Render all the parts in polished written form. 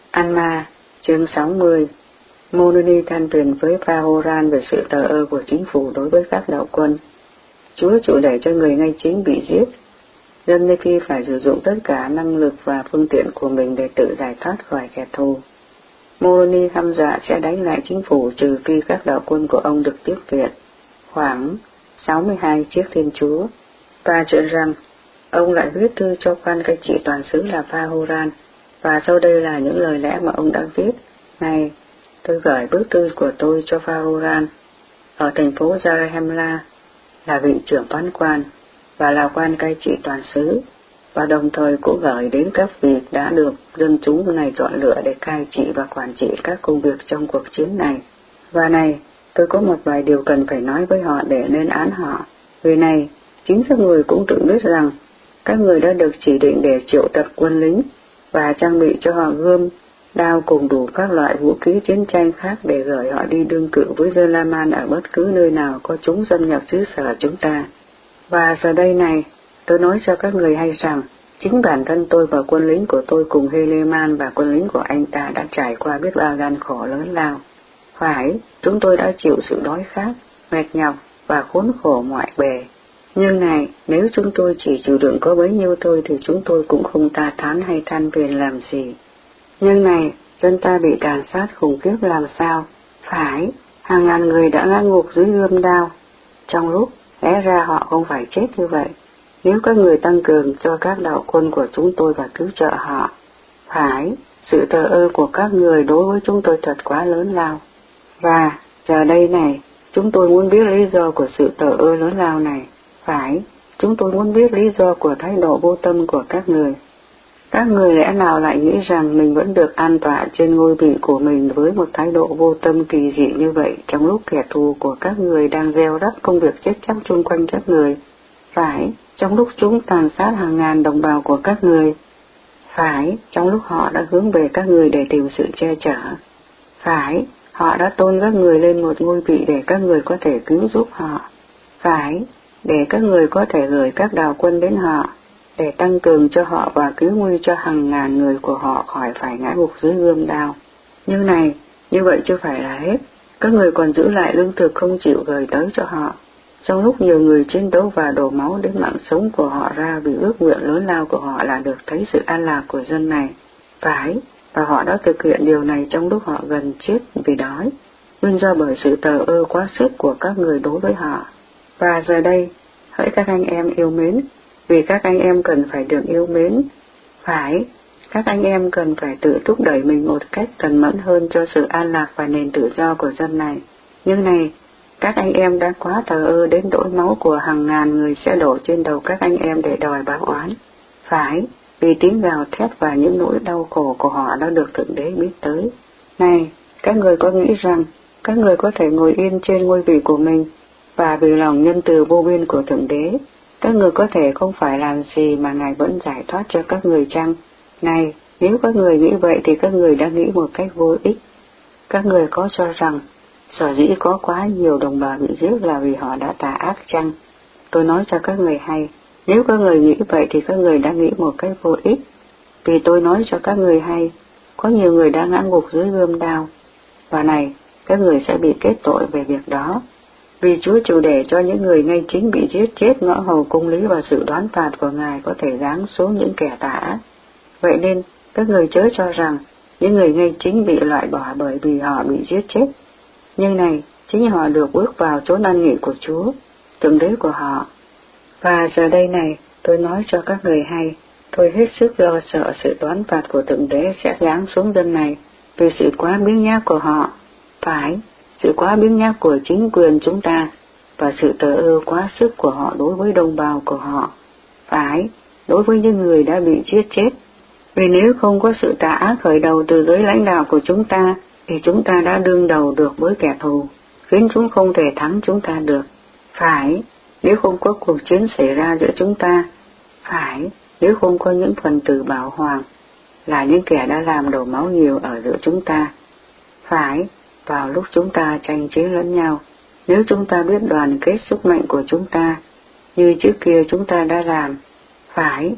Anma, chương 60. Moroni than phiền với Phaoran về sự thờ ơ của chính phủ đối với các đạo quân. Chúa chịu để cho người ngay chính bị giết. Dân Nephi phải sử dụng tất cả năng lực và phương tiện của mình để tự giải thoát khỏi kẻ thù. Moroni hăm dọa sẽ đánh lại chính phủ trừ khi các đạo quân của ông được tiếp viện, khoảng 62 chiếc Thiên Chúa, và chuyện rằng ông lại viết thư cho quan cai trị toàn xứ là Phaoran, và sau đây là những lời lẽ mà ông đã viết. Này, tôi gửi bức thư của tôi cho Phaoran ở thành phố Zarahemla, là vị trưởng phán quan và là quan cai trị toàn xứ, và đồng thời cũng gửi đến các vị đã được dân chúng này chọn lựa để cai trị và quản trị các công việc trong cuộc chiến này. Và này, tôi có một vài điều cần phải nói với họ để lên án họ. Vì này, chính các người cũng tự biết rằng các người đã được chỉ định để triệu tập quân lính và trang bị cho họ gươm, đao cùng đủ các loại vũ khí chiến tranh khác để gửi họ đi đương cự với Delaman ở bất cứ nơi nào có chúng xâm nhập xứ sở chúng ta. Và giờ đây này, tôi nói cho các người hay rằng, chính bản thân tôi và quân lính của tôi cùng Heleman và quân lính của anh ta đã trải qua biết bao gian khổ lớn lao. Phải, chúng tôi đã chịu sự đói khát, mệt nhọc và khốn khổ mọi bề. Nhưng này, nếu chúng tôi chỉ chịu đựng có bấy nhiêu thôi thì chúng tôi cũng không ta thán hay than phiền làm gì. Nhưng này, dân ta bị tàn sát khủng khiếp làm sao? Phải, hàng ngàn người đã ngã ngục dưới gươm đao. Trong lúc, lẽ ra họ không phải chết như vậy, nếu các người tăng cường cho các đạo quân của chúng tôi và cứu trợ họ. Phải, sự thờ ơ của các người đối với chúng tôi thật quá lớn lao. Và, giờ đây này, chúng tôi muốn biết lý do của sự thờ ơ lớn lao này. Phải, chúng tôi muốn biết lý do của thái độ vô tâm của các người. Các người lẽ nào lại nghĩ rằng mình vẫn được an tọa trên ngôi vị của mình với một thái độ vô tâm kỳ dị như vậy trong lúc kẻ thù của các người đang gieo rắc công việc chết chóc chung quanh các người? Phải, trong lúc chúng tàn sát hàng ngàn đồng bào của các người. Phải, trong lúc họ đã hướng về các người để tìm sự che chở. Phải, họ đã tôn các người lên một ngôi vị để các người có thể cứu giúp họ. Phải, để các người có thể gửi các đạo quân đến họ, để tăng cường cho họ và cứu nguy cho hàng ngàn người của họ khỏi phải ngã gục dưới gươm đao. Như này, như vậy chưa phải là hết, các người còn giữ lại lương thực không chịu gửi tới cho họ, trong lúc nhiều người chiến đấu và đổ máu đến mạng sống của họ ra vì ước nguyện lớn lao của họ là được thấy sự an lạc của dân này. Phải, và họ đã thực hiện điều này trong lúc họ gần chết vì đói, nguyên do bởi sự thờ ơ quá sức của các người đối với họ. Và giờ đây, hỡi các anh em yêu mến, vì các anh em cần phải được yêu mến. Phải, các anh em cần phải tự thúc đẩy mình một cách cần mẫn hơn cho sự an lạc và nền tự do của dân này. Nhưng này, các anh em đã quá thờ ơ đến nỗi máu của hàng ngàn người sẽ đổ trên đầu các anh em để đòi báo oán. Phải, vì tiếng gào thét và những nỗi đau khổ của họ đã được Thượng Đế biết tới. Này, các người có nghĩ rằng các người có thể ngồi yên trên ngôi vị của mình, và vì lòng nhân từ vô biên của Thượng Đế, các người có thể không phải làm gì mà Ngài vẫn giải thoát cho các người chăng? Này, nếu các người nghĩ vậy thì các người đã nghĩ một cách vô ích. Các người có cho rằng sở dĩ có quá nhiều đồng bào bị giết là vì họ đã tà ác chăng? Tôi nói cho các người hay, nếu các người nghĩ vậy thì các người đã nghĩ một cách vô ích. Vì tôi nói cho các người hay, có nhiều người đã ngã ngục dưới gươm đao, và này, các người sẽ bị kết tội về việc đó. Vì Chúa chịu để cho những người ngay chính bị giết chết ngõ hầu công lý và sự đoán phạt của Ngài có thể giáng xuống những kẻ tà ác. Vậy nên, các người chớ cho rằng những người ngay chính bị loại bỏ bởi vì họ bị giết chết. Nhưng này, chính họ được bước vào chốn an nghỉ của Chúa, Thượng Đế của họ. Và giờ đây này, tôi nói cho các người hay, tôi hết sức lo sợ sự đoán phạt của Thượng Đế sẽ giáng xuống dân này vì sự quá biếng nhác của họ. Phải, sự quá biếng nhác của chính quyền chúng ta và sự thờ ơ quá sức của họ đối với đồng bào của họ. Phải, đối với những người đã bị giết chết. Vì nếu không có sự tà ác khởi đầu từ giới lãnh đạo của chúng ta, thì chúng ta đã đương đầu được với kẻ thù, khiến chúng không thể thắng chúng ta được. Phải, nếu không có cuộc chiến xảy ra giữa chúng ta. Phải, nếu không có những phần tử bảo hoàng, là những kẻ đã làm đổ máu nhiều ở giữa chúng ta. Phải, vào lúc chúng ta tranh chiến lẫn nhau, nếu chúng ta biết đoàn kết sức mạnh của chúng ta, như trước kia chúng ta đã làm. Phải,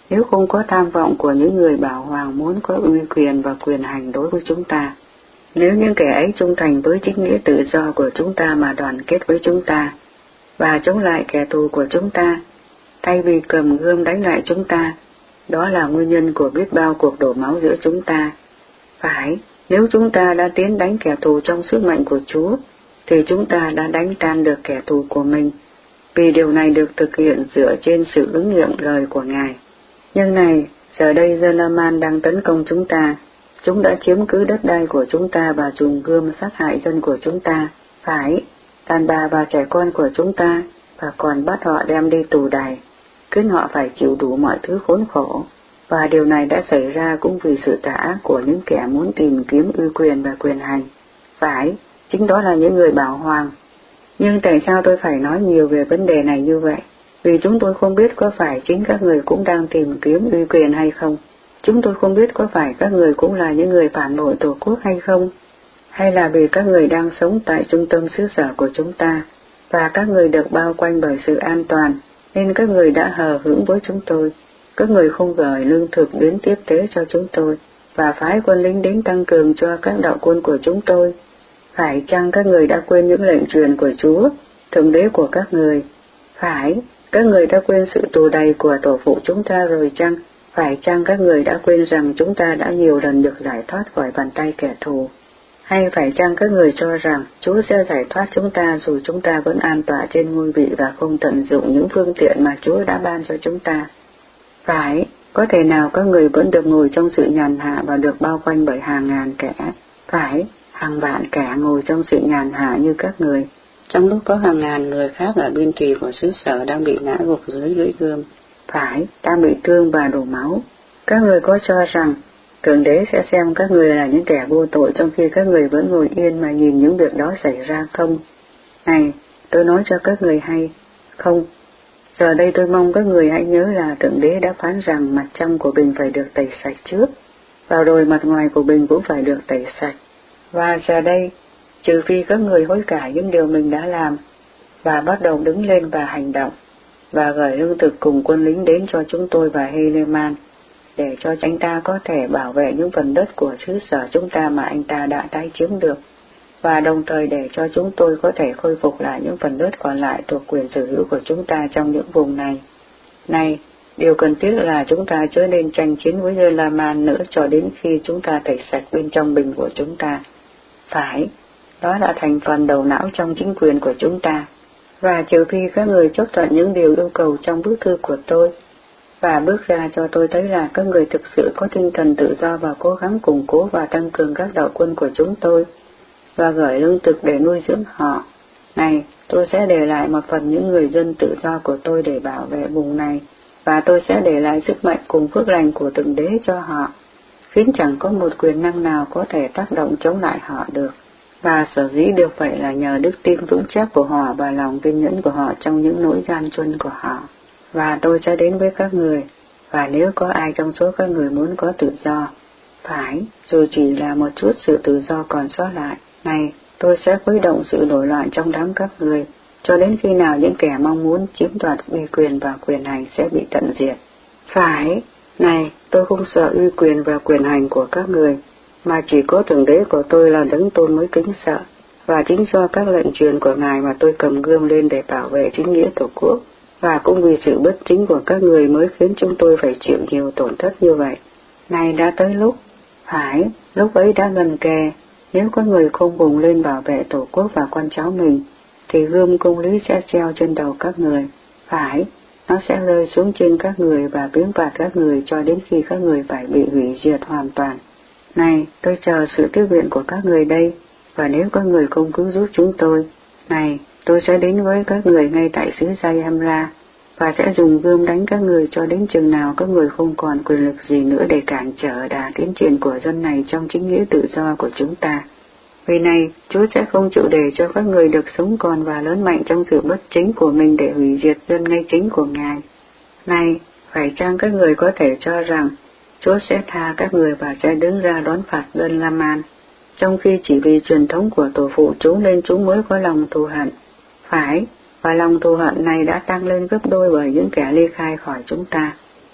nếu không có tham vọng của những người bảo hoàng muốn có uy quyền và quyền hành đối với chúng ta. Nếu những kẻ ấy trung thành với chính nghĩa tự do của chúng ta mà đoàn kết với chúng ta, và chống lại kẻ thù của chúng ta, thay vì cầm gươm đánh lại chúng ta, đó là nguyên nhân của biết bao cuộc đổ máu giữa chúng ta. Phải, nếu chúng ta đã tiến đánh kẻ thù trong sức mạnh của Chúa, thì chúng ta đã đánh tan được kẻ thù của mình, vì điều này được thực hiện dựa trên sự ứng nghiệm lời của Ngài. Nhưng này, giờ đây dân La-man đang tấn công chúng ta. Chúng đã chiếm cứ đất đai của chúng ta và dùng gươm sát hại dân của chúng ta. Phải, đàn bà và trẻ con của chúng ta, và còn bắt họ đem đi tù đày, khiến họ phải chịu đủ mọi thứ khốn khổ. Và điều này đã xảy ra cũng vì sự tà ác của những kẻ muốn tìm kiếm uy quyền và quyền hành. Phải, chính đó là những người bảo hoàng. Nhưng tại sao tôi phải nói nhiều về vấn đề này như vậy? Vì chúng tôi không biết có phải chính các người cũng đang tìm kiếm uy quyền hay không. Chúng tôi không biết có phải các người cũng là những người phản bội Tổ quốc hay không. Hay là vì các người đang sống tại trung tâm xứ sở của chúng ta, và các người được bao quanh bởi sự an toàn, nên các người đã hờ hững với chúng tôi. Các người không gửi lương thực đến tiếp tế cho chúng tôi, và phái quân lính đến tăng cường cho các đạo quân của chúng tôi. Phải chăng các người đã quên những lệnh truyền của Chúa, Thượng Đế của các người? Phải, các người đã quên sự tù đày của tổ phụ chúng ta rồi chăng? Phải chăng các người đã quên rằng chúng ta đã nhiều lần được giải thoát khỏi bàn tay kẻ thù? Hay phải chăng các người cho rằng Chúa sẽ giải thoát chúng ta dù chúng ta vẫn an tọa trên ngôi vị và không tận dụng những phương tiện mà Chúa đã ban cho chúng ta? Phải, có thể nào các người vẫn được ngồi trong sự nhàn hạ và được bao quanh bởi hàng ngàn kẻ? Phải, hàng vạn kẻ ngồi trong sự nhàn hạ như các người, trong lúc có hàng ngàn người khác ở biên thùy của xứ sở đang bị ngã gục dưới lưỡi gươm. Phải, đang bị thương và đổ máu. Các người có cho rằng Thượng Đế sẽ xem các người là những kẻ vô tội trong khi các người vẫn ngồi yên mà nhìn những việc đó xảy ra không? Này, tôi nói cho các người hay, không. Giờ đây tôi mong các người hãy nhớ là Thượng Đế đã phán rằng mặt trong của bình phải được tẩy sạch trước, và rồi mặt ngoài của bình cũng phải được tẩy sạch. Và giờ đây, trừ phi các người hối cải những điều mình đã làm, và bắt đầu đứng lên và hành động, và gửi lương thực cùng quân lính đến cho chúng tôi và Heleman, để cho anh ta có thể bảo vệ những phần đất của xứ sở chúng ta mà anh ta đã tái chiếm được, và đồng thời để cho chúng tôi có thể khôi phục lại những phần đất còn lại thuộc quyền sở hữu của chúng ta trong những vùng này. Này, điều cần thiết là chúng ta chớ nên tranh chiến với dân La-man nữa cho đến khi chúng ta tẩy sạch bên trong bình của chúng ta. Phải, đó là thành phần đầu não trong chính quyền của chúng ta. Và trừ khi các người chấp thuận những điều yêu cầu trong bức thư của tôi, và bước ra cho tôi thấy là các người thực sự có tinh thần tự do và cố gắng củng cố và tăng cường các đạo quân của chúng tôi, và gửi lương thực để nuôi dưỡng họ. Này, tôi sẽ để lại một phần những người dân tự do của tôi để bảo vệ vùng này, và tôi sẽ để lại sức mạnh cùng phước lành của Thượng Đế cho họ, khiến chẳng có một quyền năng nào có thể tác động chống lại họ được. Và sở dĩ được vậy là nhờ đức tin vững chắc của họ và lòng kiên nhẫn của họ trong những nỗi gian truân của họ. Và tôi sẽ đến với các người, và nếu có ai trong số các người muốn có tự do, phải, dù chỉ là một chút sự tự do còn sót lại, này, tôi sẽ khuấy động sự nổi loạn trong đám các người, cho đến khi nào những kẻ mong muốn chiếm đoạt uy quyền và quyền hành sẽ bị tận diệt. Phải, này, tôi không sợ uy quyền và quyền hành của các người, mà chỉ có Thượng Đế của tôi là đấng tôi mới kính sợ, và chính do các lệnh truyền của Ngài mà tôi cầm gươm lên để bảo vệ chính nghĩa Tổ quốc, và cũng vì sự bất chính của các người mới khiến chúng tôi phải chịu nhiều tổn thất như vậy. Này đã tới lúc, phải, lúc ấy đã gần kề, nếu có người không vùng lên bảo vệ Tổ quốc và con cháu mình, thì gươm công lý sẽ treo trên đầu các người, phải, nó sẽ rơi xuống trên các người và biếm phạt các người cho đến khi các người phải bị hủy diệt hoàn toàn. Này, tôi chờ sự tiếp viện của các người đây, và nếu có người không cứu giúp chúng tôi, này, tôi sẽ đến với các người ngay tại xứ Jayamra, và sẽ dùng gươm đánh các người cho đến chừng nào các người không còn quyền lực gì nữa để cản trở đà tiến triển của dân này trong chính nghĩa tự do của chúng ta. Vì này, Chúa sẽ không chịu để cho các người được sống còn và lớn mạnh trong sự bất chính của mình để hủy diệt dân ngay chính của Ngài. Này, phải chăng các người có thể cho rằng Chúa sẽ tha các người và sẽ đứng ra đón phạt dân La-man, trong khi chỉ vì truyền thống của tổ phụ chúng nên chúng mới có lòng thù hận? Phải, và lòng thù hận này đã tăng lên gấp đôi bởi những kẻ ly khai khỏi chúng ta.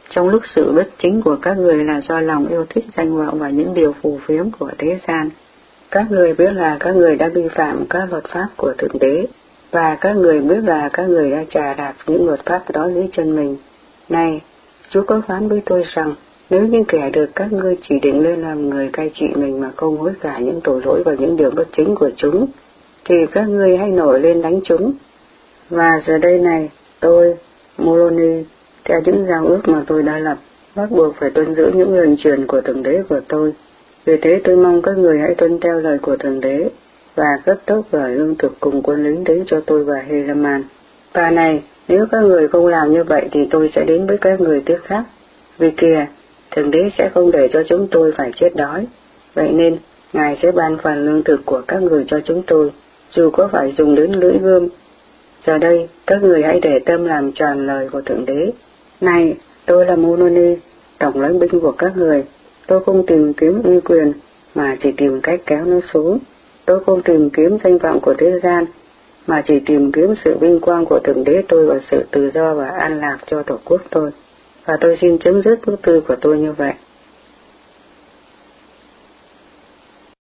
Trong lúc sự bất chính của các người là do lòng yêu thích danh vọng và những điều phù phiếm của thế gian, các người biết là các người đã vi phạm các luật pháp của Thượng Đế, và các người biết là các người đã chà đạp những luật pháp đó dưới chân mình. Này, Chúa có phán với tôi rằng, nếu những kẻ được các ngươi chỉ định lên làm người cai trị mình mà không hối cải những tội lỗi và những điều bất chính của chúng, thì các ngươi hãy nổi lên đánh chúng. Và giờ đây này, tôi, Moroni, theo những giao ước mà tôi đã lập, bắt buộc phải tuân giữ những lệnh truyền của Thượng Đế của tôi. Vì thế tôi mong các người hãy tuân theo lời của Thượng Đế và cấp tốc gửi lương thực cùng quân lính đến cho tôi và Helaman. Và này, nếu các người không làm như vậy thì tôi sẽ đến với các người tiếp khác. Vì kìa, Thượng Đế sẽ không để cho chúng tôi phải chết đói. Vậy nên, Ngài sẽ ban phần lương thực của các người cho chúng tôi, dù có phải dùng đến lưỡi gươm. Giờ đây, các người hãy để tâm làm tròn lời của Thượng Đế. Này, tôi là Moroni, tổng lãnh binh của các người. Tôi không tìm kiếm uy quyền, mà chỉ tìm cách kéo nó xuống. Tôi không tìm kiếm danh vọng của thế gian, mà chỉ tìm kiếm sự vinh quang của Thượng Đế tôi và sự tự do và an lạc cho Tổ quốc tôi. Và tôi xin chấm dứt bức thư của tôi như vậy.